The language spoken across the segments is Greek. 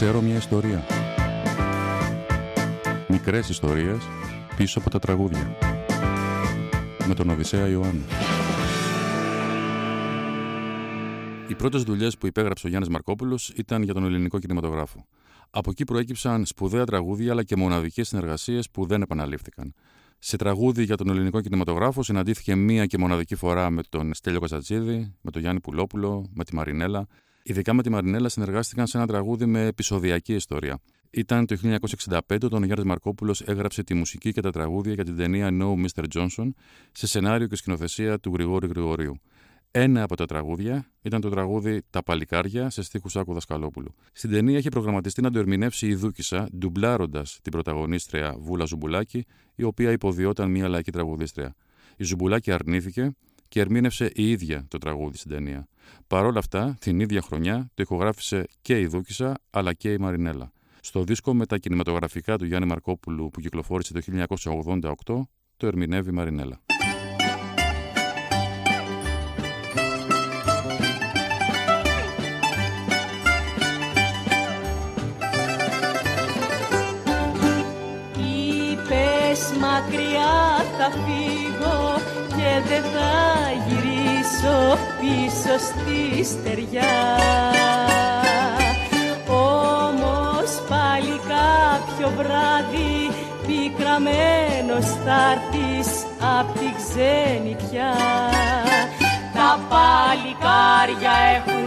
Ξέρω μια ιστορία. Μικρές ιστορίες πίσω από τα τραγούδια. Με τον Οδυσσέα Ιωάννου. Οι πρώτες δουλειές που υπέγραψε ο Γιάννης Μαρκόπουλος ήταν για τον ελληνικό κινηματογράφο. Από εκεί προέκυψαν σπουδαία τραγούδια αλλά και μοναδικές συνεργασίες που δεν επαναλήφθηκαν. Σε τραγούδι για τον ελληνικό κινηματογράφο συναντήθηκε μία και μοναδική φορά με τον Στέλιο Καζατζίδη, με τον Γιάννη Πουλόπουλο, με τη Μαρινέλα. Ειδικά με τη Μαρινέλα συνεργάστηκαν σε ένα τραγούδι με επεισοδιακή ιστορία. Ήταν το 1965 όταν ο Γιάννης Μαρκόπουλος έγραψε τη μουσική και τα τραγούδια για την ταινία No Mr. Johnson σε σενάριο και σκηνοθεσία του Γρηγόρη Γρηγορίου. Ένα από τα τραγούδια ήταν το τραγούδι «Τα Παλικάρια» σε στίχους Άκου Δασκαλόπουλου. Στην ταινία είχε προγραμματιστεί να το ερμηνεύσει η Δούκισσα, ντουμπλάροντας την πρωταγωνίστρια Βούλα Ζουμπουλάκη, η οποία υποδιόταν μια λαϊκή τραγουδίστρια. Η Ζουμπουλάκη αρνήθηκε και ερμήνευσε η ίδια το τραγούδι στην ταινία. Παρ' όλα αυτά, την ίδια χρονιά το ηχογράφησε και η Δούκισσα αλλά και η Μαρινέλα. Στο δίσκο με τα κινηματογραφικά του Γιάννη Μαρκόπουλου που κυκλοφόρησε το 1988, το ερμηνεύει η Μαρινέλα. Μακριά θα φύγω και δεν θα γυρίσω πίσω στη στεριά. Όμως πάλι κάποιο βράδυ πικραμένος θα έρθεις απ' τη ξενιτιά. Τα παλικάρια έχουν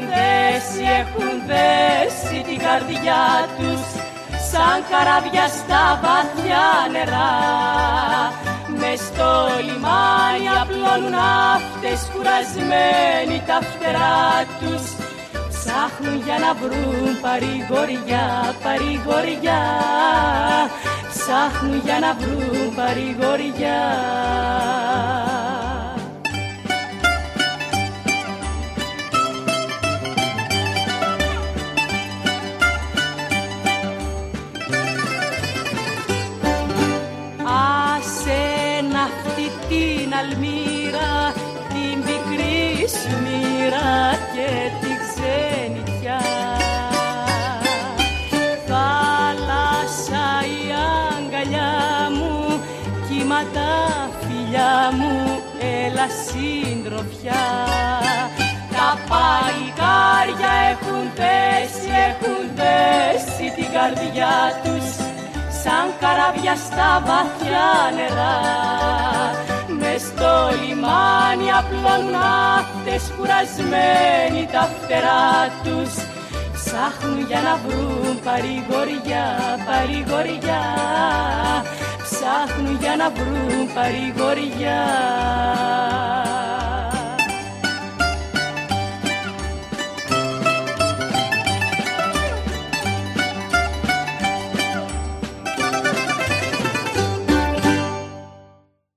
δέσει την καρδιά τους σαν καράβια στα βαθιά νερά. Μες στο λιμάνι απλώνουν ναύτες κουρασμένοι τα φτερά τους. Ψάχνουν για να βρουν παρηγοριά, παρηγοριά. Ψάχνουν για να βρουν παρηγοριά. Αλμύρα, την πικρή σου μοίρα και τη ξενιτιά. Θάλασσα η αγκαλιά μου, κύμα τα φιλιά μου, έλα συντροφιά. Τα παλικάρια έχουν δέσει την καρδιά τους σαν καράβια στα βαθιά νερά. Μες στο λιμάνι απλώνουν ναύτες κουρασμένοι τα φτερά τους. Ψάχνουν για να βρουν παρηγοριά, παρηγοριά. Ψάχνουν για να βρουν παρηγοριά.